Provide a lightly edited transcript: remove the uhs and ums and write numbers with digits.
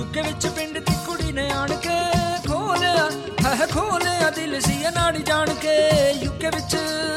UK ਵਿੱਚ ਪਿੰਡ ਦੀ ਕੁੜੀ ਨੇ ਆਣ ਕੇ ਖੋਲਿਆ ਦਿਲ ਸੀ ਨਾੜੀ ਜਾਣ ਕੇ ਯੂਕੇ ਵਿੱਚ